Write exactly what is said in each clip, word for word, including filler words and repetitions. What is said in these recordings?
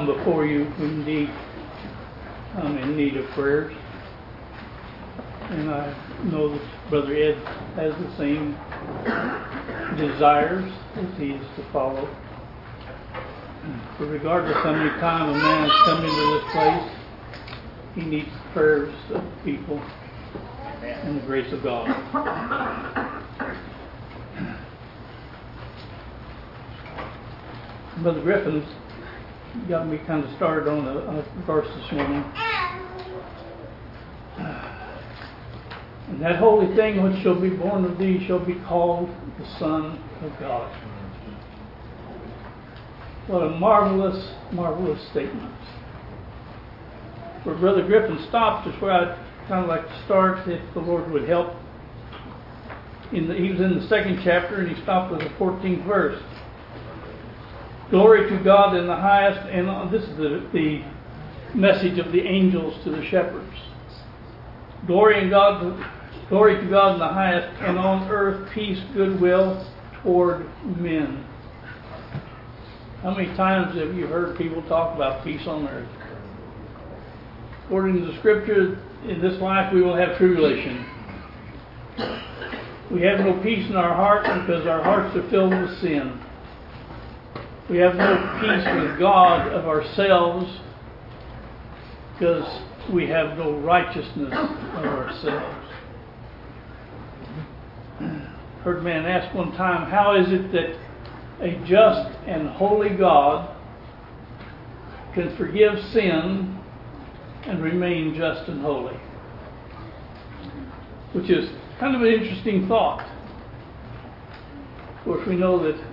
come before you in need, I'm in need of prayers. And I know that Brother Ed has the same desires as he is to follow. But regardless how many times a man has come into this place, he needs the prayers of people and the grace of God. Brother Griffin's got me kind of started on a, on a verse this morning. And that holy thing which shall be born of thee shall be called the Son of God. What a marvelous, marvelous statement. Where Brother Griffin stopped is where I'd kind of like to start, if the Lord would help. In the, he was in the second chapter and he stopped with the fourteenth verse. Glory to God in the highest, and this is the, the message of the angels to the shepherds. Glory in God, glory to God in the highest, and on earth peace, goodwill toward men. How many times have you heard people talk about peace on earth? According to the Scripture, in this life we will have tribulation. We have no peace in our heart because our hearts are filled with sin. We have no peace with God of ourselves because we have no righteousness of ourselves. Heard a man ask one time, how is it that a just and holy God can forgive sin and remain just and holy? Which is kind of an interesting thought. Of course, we know that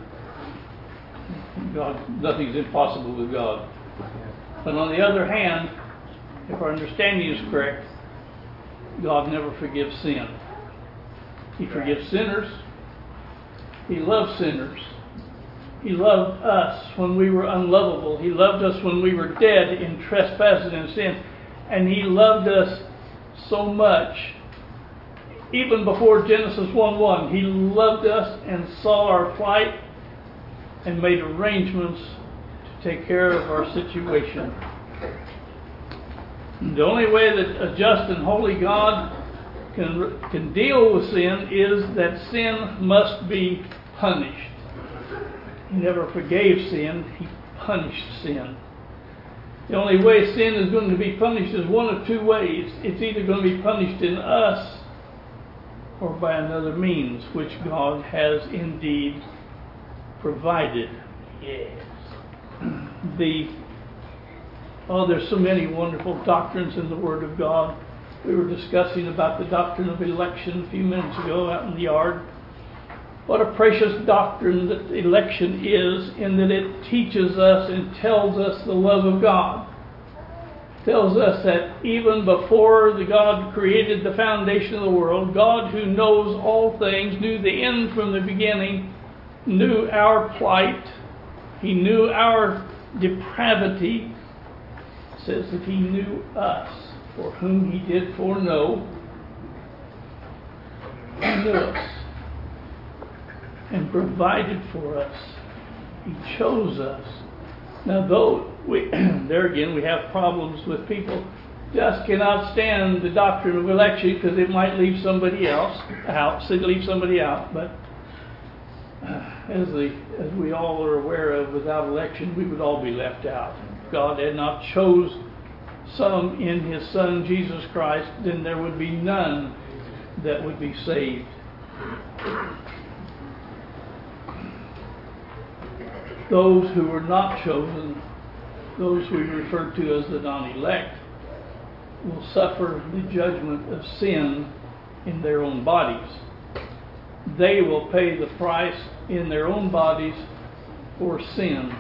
God, nothing's impossible with God. But on the other hand, if our understanding is correct, God never forgives sin. He forgives sinners. He loves sinners. He loved us when we were unlovable. He loved us when we were dead in trespasses and sin. And He loved us so much, even before Genesis one one, He loved us and saw our plight and made arrangements to take care of our situation. The only way that a just and holy God can, can deal with sin is that sin must be punished. He never forgave sin, He punished sin. The only way sin is going to be punished is one of two ways. It's either going to be punished in us or by another means, which God has indeed provided. Yes. The oh, there's so many wonderful doctrines in the Word of God. We were discussing about the doctrine of election a few minutes ago out in the yard. What a precious doctrine that election is, in that it teaches us and tells us the love of God. Tells us that even before the God created the foundation of the world, God, who knows all things, knew the end from the beginning, knew our plight. He knew our depravity. It says that He knew us, for whom He did foreknow. He knew us and provided for us. He chose us. Now, though we, there again, we have problems with people just cannot stand the doctrine of election because it might leave somebody else out, so leave somebody out. But uh, as the as we all are aware of, without election, we would all be left out. If God had not chose some in His Son Jesus Christ, then there would be none that would be saved. Those who were not chosen, those we refer to as the non-elect, will suffer the judgment of sin in their own bodies. They will pay the price in their own bodies for sin.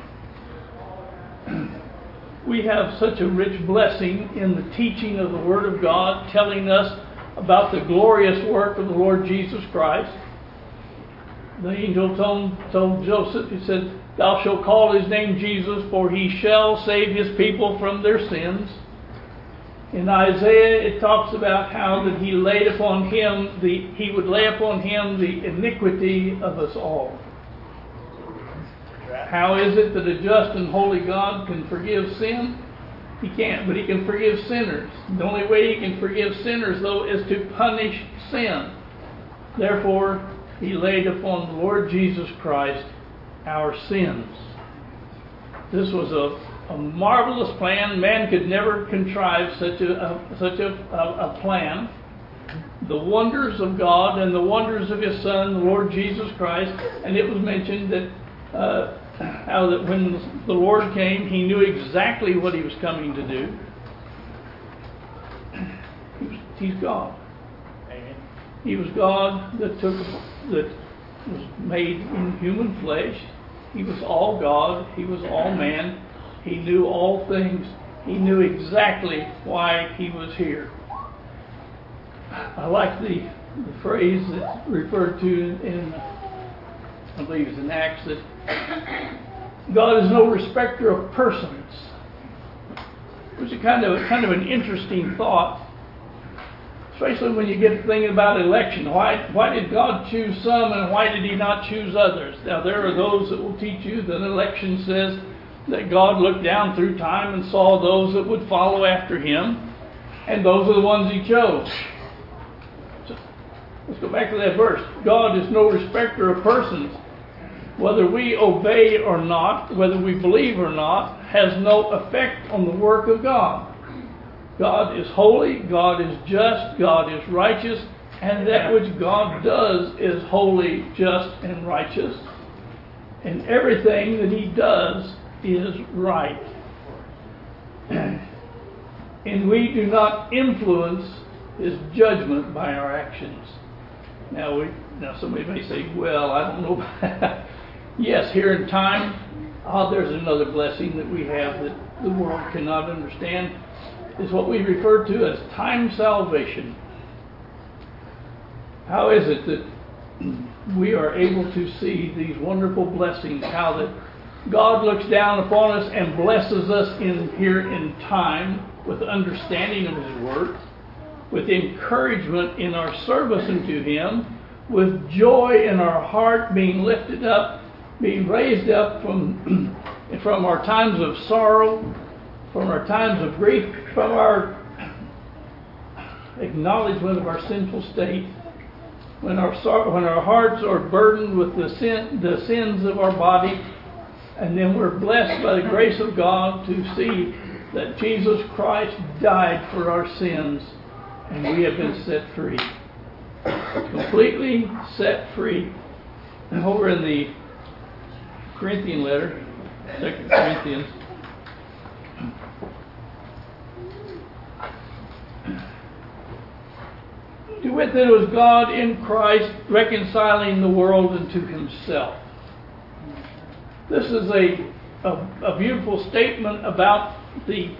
We have such a rich blessing in the teaching of the Word of God, telling us about the glorious work of the Lord Jesus Christ. The angel told, told Joseph, he said, "Thou shalt call his name Jesus, for he shall save his people from their sins." In Isaiah, it talks about how that he laid upon him the he would lay upon him the iniquity of us all. how is it that a just and holy God can forgive sin? He can't, but he can forgive sinners. The only way he can forgive sinners, though, is to punish sin. Therefore, he laid upon the Lord Jesus Christ our sins. This was a, a marvelous plan. Man could never contrive such a, a such a, a, a plan. The wonders of God and the wonders of His Son, the Lord Jesus Christ. And it was mentioned that uh, how that when the Lord came, He knew exactly what He was coming to do. He was, he's God. Amen. He was God that took that was made in human flesh. He was all God. He was all man. He knew all things. He knew exactly why He was here. I like the, the phrase that's referred to in, in, I believe it's in Acts, that God is no respecter of persons. It was a kind of kind of an interesting thought, especially when you get thinking about election. Why why did God choose some and why did He not choose others? Now there are those that will teach you that election says that God looked down through time and saw those that would follow after Him, and those are the ones He chose. Let's go back to that verse. God is no respecter of persons. Whether we obey or not, whether we believe or not, has no effect on the work of God. God is holy, God is just, God is righteous, and that which God does is holy, just, and righteous. And everything that He does is right. And we do not influence His judgment by our actions. Now, we, now somebody may say, well, I don't know about that. Yes, here in time, oh, there's another blessing that we have that the world cannot understand. Is what we refer to as time salvation. How is it that we are able to see these wonderful blessings? How that God looks down upon us and blesses us in here in time with understanding of His Word, with encouragement in our service unto Him, with joy in our heart being lifted up, being raised up from, from our times of sorrow, from our times of grief, from our acknowledgement of our sinful state, when our when our hearts are burdened with the sin, the sins of our body, and then we're blessed by the grace of God to see that Jesus Christ died for our sins, and we have been set free, completely set free. And over in the Corinthian letter, Second Corinthians. To wit, that it was God in Christ reconciling the world unto Himself. This is a, a, a beautiful statement about the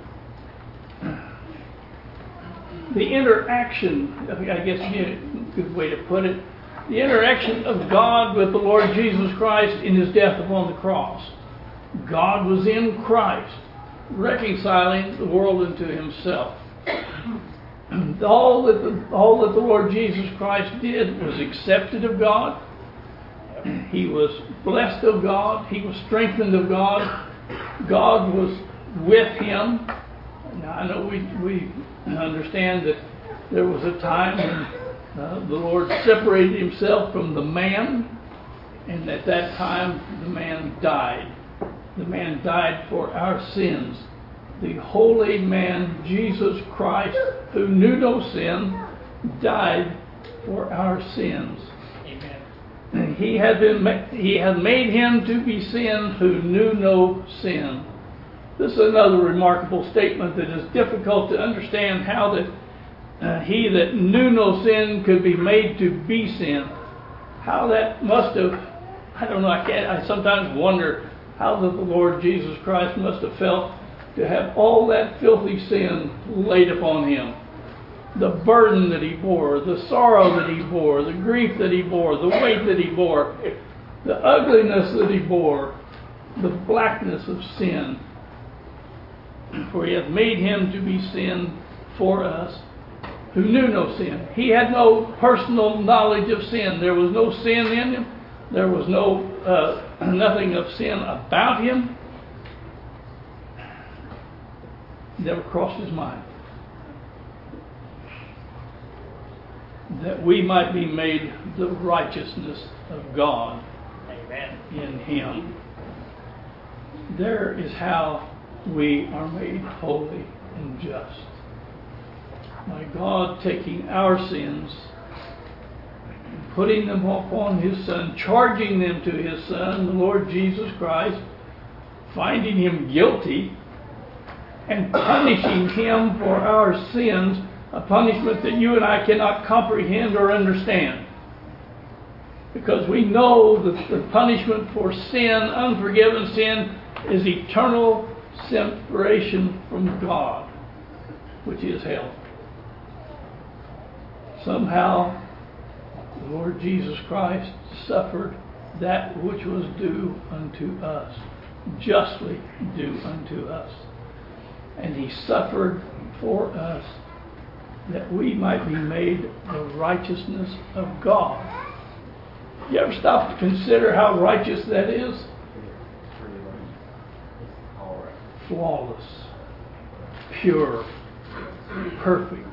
the interaction, I guess a good way to put it, the interaction of God with the Lord Jesus Christ in His death upon the cross. God was in Christ, reconciling the world unto Himself. All that the, all that the Lord Jesus Christ did was accepted of God. He was blessed of God. He was strengthened of God. God was with Him. Now, I know we, we understand that there was a time when uh, the Lord separated Himself from the man, and at that time the man died. The man died for our sins. The holy man, Jesus Christ, who knew no sin, died for our sins. Amen. He had been, He had made Him to be sin who knew no sin. This is another remarkable statement that is difficult to understand, how that uh, He that knew no sin could be made to be sin. How that must have, I don't know, I, can't, I sometimes wonder how that the Lord Jesus Christ must have felt to have all that filthy sin laid upon Him. The burden that He bore, the sorrow that He bore, the grief that He bore, the weight that He bore, the ugliness that He bore, the blackness of sin. For He hath made Him to be sin for us, who knew no sin. He had no personal knowledge of sin. There was no sin in Him. There was no uh, nothing of sin about him. Never crossed his mind. That we might be made the righteousness of God. Amen. In him. There is how we are made holy and just. By God taking our sins, putting them upon his Son, charging them to his Son, the Lord Jesus Christ, finding him guilty, and punishing him for our sins, a punishment that you and I cannot comprehend or understand. Because we know that the punishment for sin, unforgiven sin, is eternal separation from God, which is hell. Somehow, the Lord Jesus Christ suffered that which was due unto us, justly due unto us. And he suffered for us that we might be made the righteousness of God. You ever stop to consider how righteous that is? Flawless, pure, perfect.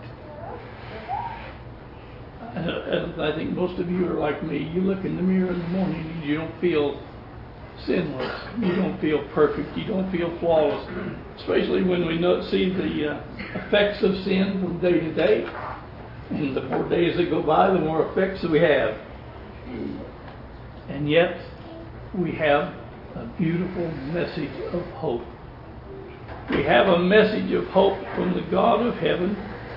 And I think most of you are like me. You look in the mirror in the morning and you don't feel sinless. You don't feel perfect. You don't feel flawless. Especially when we know, see the uh, effects of sin from day to day. And the more days that go by, the more effects that we have. And yet, we have a beautiful message of hope. We have a message of hope from the God of heaven.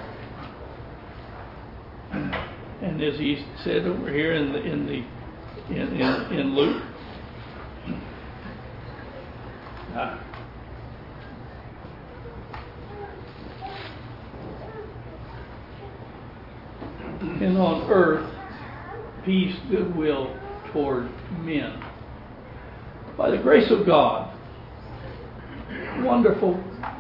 And as he said over here in the in the in in, in Luke, uh, and on earth peace, goodwill toward men. By the grace of God, wonderful.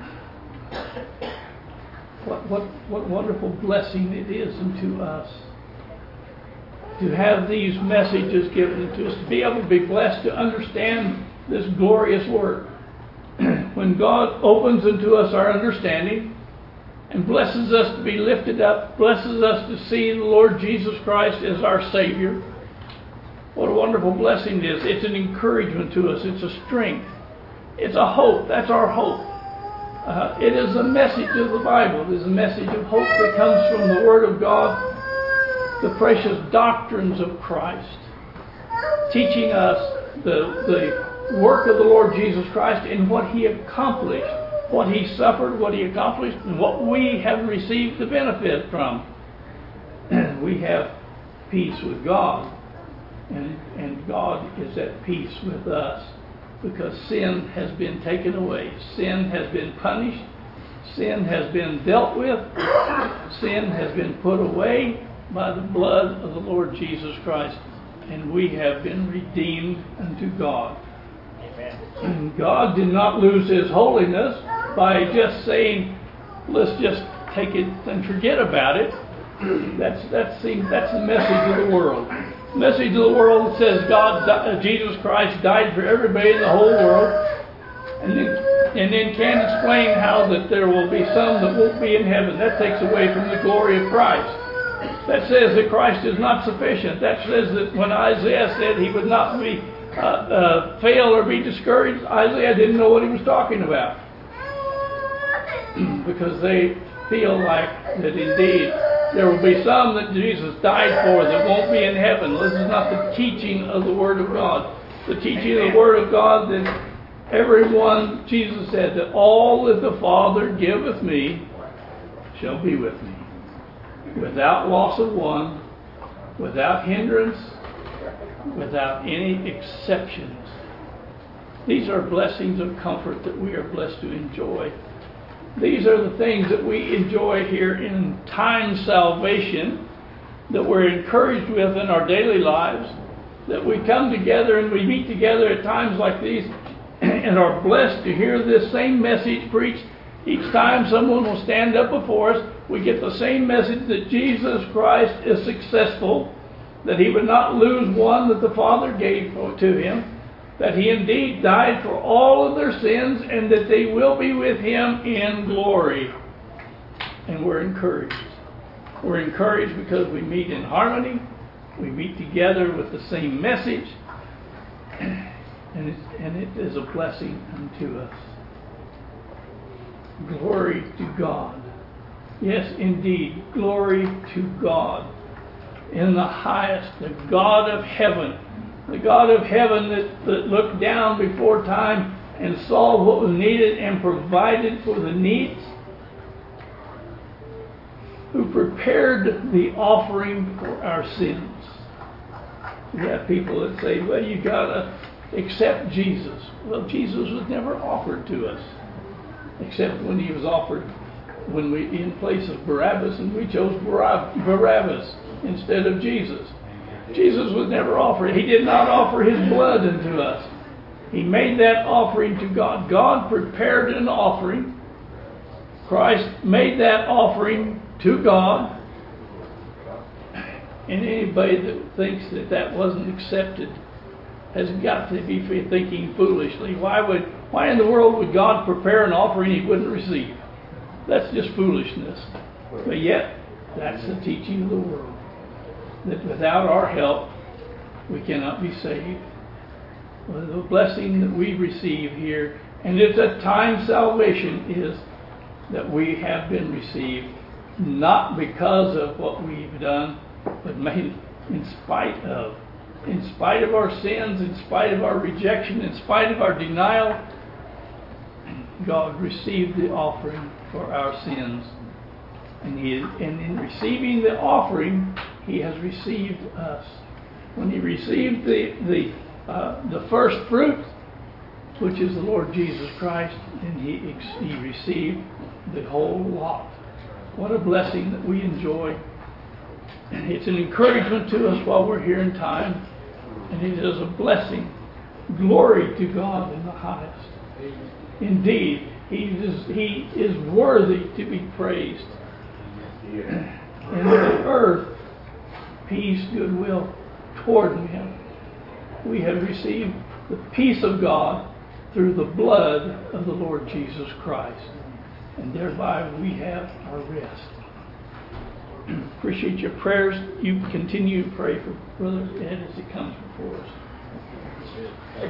What what what wonderful blessing it is unto us to have these messages given to us, to be able to be blessed to understand this glorious work. When God opens unto us our understanding and blesses us to be lifted up, blesses us to see the Lord Jesus Christ as our Savior, what a wonderful blessing it is. It's an encouragement to us. It's a strength. It's a hope. That's our hope. Uh, it is a message of the Bible. It is a message of hope that comes from the Word of God, the precious doctrines of Christ, teaching us the, the work of the Lord Jesus Christ and what He accomplished, what He suffered, what He accomplished, and what we have received the benefit from. We have peace with God, and, and God is at peace with us. Because sin has been taken away. Sin has been punished. Sin has been dealt with. Sin has been put away by the blood of the Lord Jesus Christ. And we have been redeemed unto God. Amen. God did not lose His holiness by just saying, let's just take it and forget about it. That's, that's, that's the message of the world. Message of the world says God, uh, Jesus Christ died for everybody in the whole world, and then, and then can't explain how that there will be some that won't be in heaven. That takes away from the glory of Christ. That says that Christ is not sufficient. That says that when Isaiah said he would not be uh, uh, fail or be discouraged, Isaiah didn't know what he was talking about. Because they feel like that indeed there will be some that Jesus died for that won't be in heaven. This is not the teaching of the Word of God. The teaching of the Word of God that everyone, Jesus said, that all that the Father giveth me shall be with me. Without loss of one, without hindrance, without any exceptions. These are blessings of comfort that we are blessed to enjoy. These are the things that we enjoy here in time salvation, that we're encouraged with in our daily lives, that we come together and we meet together at times like these and are blessed to hear this same message preached. Each time someone will stand up before us, we get the same message that Jesus Christ is successful, that he would not lose one that the Father gave to him, that he indeed died for all of their sins, and that they will be with him in glory. And we're encouraged. We're encouraged because we meet in harmony, we meet together with the same message, and it, and it is a blessing unto us. Glory to God. Yes, indeed, glory to God in the highest, the God of heaven, the God of heaven that, that looked down before time and saw what was needed and provided for the needs, who prepared the offering for our sins. We have people that say, well, you gotta accept Jesus. Well, Jesus was never offered to us, except when he was offered when we in place of Barabbas, and we chose Barabbas instead of Jesus. Jesus was never offered. He did not offer his blood unto us. He made that offering to God. God prepared an offering. Christ made that offering to God. And anybody that thinks that that wasn't accepted has got to be thinking foolishly. Why would, why in the world would God prepare an offering he wouldn't receive? That's just foolishness. But yet, that's the teaching of the world. That without our help, we cannot be saved. Well, the blessing that we receive here, and it's a time salvation, is that we have been received, not because of what we've done, but made in spite of. In spite of our sins, in spite of our rejection, in spite of our denial, God received the offering for our sins. And, he, and in receiving the offering, he has received us. When he received the, the, uh, the first fruit, which is the Lord Jesus Christ, and he, he received the whole lot. What a blessing that we enjoy. And it's an encouragement to us while we're here in time. And it is a blessing. Glory to God in the highest. Indeed, he is, he is worthy to be praised. And the earth, peace, goodwill toward him. We have received the peace of God through the blood of the Lord Jesus Christ. And thereby we have our rest. Appreciate your prayers. You continue to pray for Brother Ed as he comes before us.